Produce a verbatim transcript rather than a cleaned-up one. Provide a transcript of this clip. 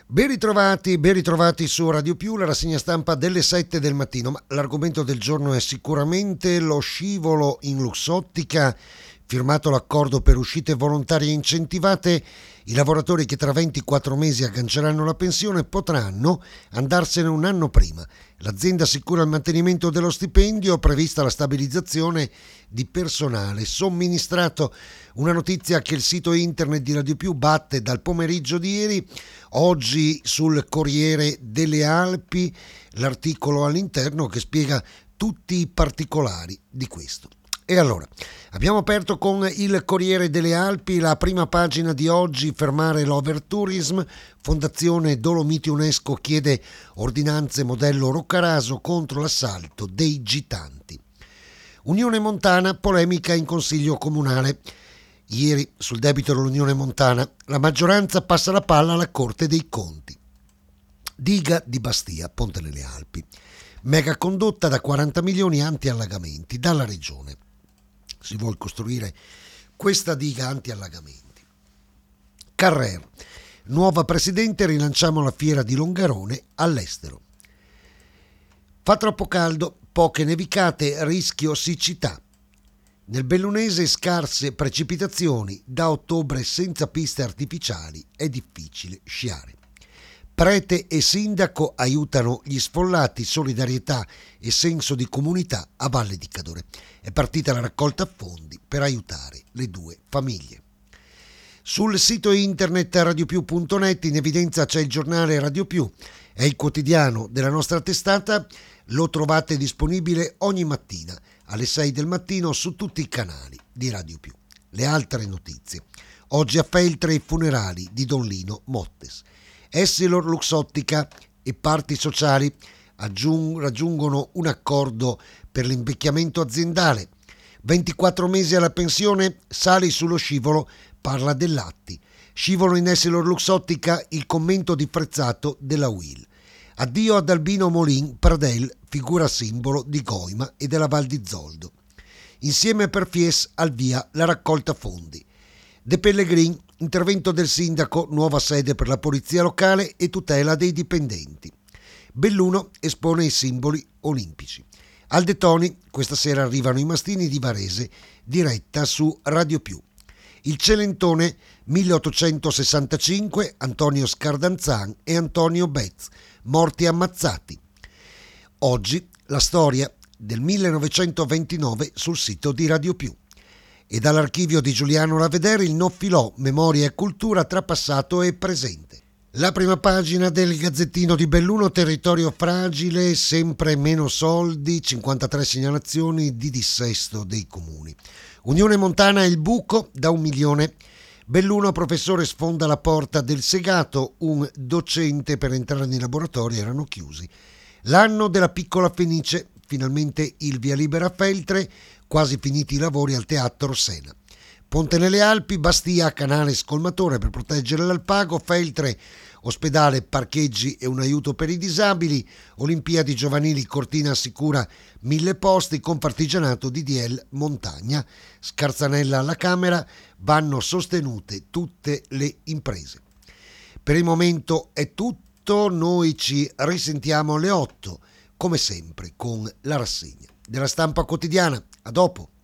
Ben ritrovati, ben ritrovati su Radio Più, la rassegna stampa delle sette del mattino, ma l'argomento del giorno è sicuramente lo scivolo in Luxottica. Firmato l'accordo per uscite volontarie incentivate, i lavoratori che tra ventiquattro mesi agganceranno la pensione potranno andarsene un anno prima. L'azienda assicura il mantenimento dello stipendio, prevista la stabilizzazione di personale somministrato. Una notizia che il sito internet di Radio Più batte dal pomeriggio di ieri. Oggi sul Corriere delle Alpi l'articolo all'interno che spiega tutti i particolari di questo. E allora, abbiamo aperto con il Corriere delle Alpi, la prima pagina di oggi: fermare l'overtourism, Fondazione Dolomiti UNESCO chiede ordinanze modello Roccaraso contro l'assalto dei gitanti. Unione Montana, polemica in Consiglio Comunale. Ieri sul debito dell'Unione Montana la maggioranza passa la palla alla Corte dei Conti. Diga di Bastia, Ponte nelle Alpi. Mega condotta da quaranta milioni anti-allagamenti dalla Regione. Si vuole costruire questa diga anti-allagamenti. Carrer, nuova presidente, rilanciamo la fiera di Longarone all'estero. Fa troppo caldo, poche nevicate, rischio siccità. Nel Bellunese scarse precipitazioni, da ottobre senza piste artificiali è difficile sciare. Prete e sindaco aiutano gli sfollati, solidarietà e senso di comunità a Valle di Cadore. È partita la raccolta fondi per aiutare le due famiglie. Sul sito internet radiopiù punto net in evidenza c'è il giornale Radio Più, è il quotidiano della nostra testata, lo trovate disponibile ogni mattina alle sei del mattino su tutti i canali di Radio Più. Le altre notizie. Oggi a Feltre i funerali di Don Lino Mottes. Essilor Luxottica e parti sociali aggiung- raggiungono un accordo per l'invecchiamento aziendale. ventiquattro mesi alla pensione, Sali sullo scivolo, parla dell'Atti. Scivolo in Essilor Luxottica, il commento di Prezzato della U I L. Addio ad Albino Molin, Pradel, figura simbolo di Goima e della Val di Zoldo. Insieme per Fies al via la raccolta fondi. De Pellegrin, intervento del sindaco, nuova sede per la polizia locale e tutela dei dipendenti. Belluno espone i simboli olimpici. Al De Toni, questa sera arrivano i mastini di Varese, diretta su Radio Più. Il Celentone milleottocentosessantacinque, Antonio Scardanzan e Antonio Betz, morti ammazzati. Oggi la storia del millenovecentoventinove sul sito di Radio Più. E dall'archivio di Giuliano Lavedere il No Filò, memoria e cultura tra passato e presente. La prima pagina del Gazzettino di Belluno, territorio fragile, sempre meno soldi, cinquantatré segnalazioni di dissesto dei comuni. Unione Montana il buco da un milione. Belluno, professore sfonda la porta del Segato, un docente per entrare nei laboratori erano chiusi. L'anno della piccola Fenice, finalmente il via libera a Feltre, quasi finiti i lavori al Teatro Sena. Ponte nelle Alpi, Bastia, canale scolmatore per proteggere l'Alpago, Feltre, ospedale, parcheggi e un aiuto per i disabili, Olimpiadi giovanili, Cortina assicura mille posti, Confartigianato D D L Montagna, Scarzanella alla Camera, vanno sostenute tutte le imprese. Per il momento è tutto, noi ci risentiamo alle otto, come sempre con la rassegna della stampa quotidiana. A dopo.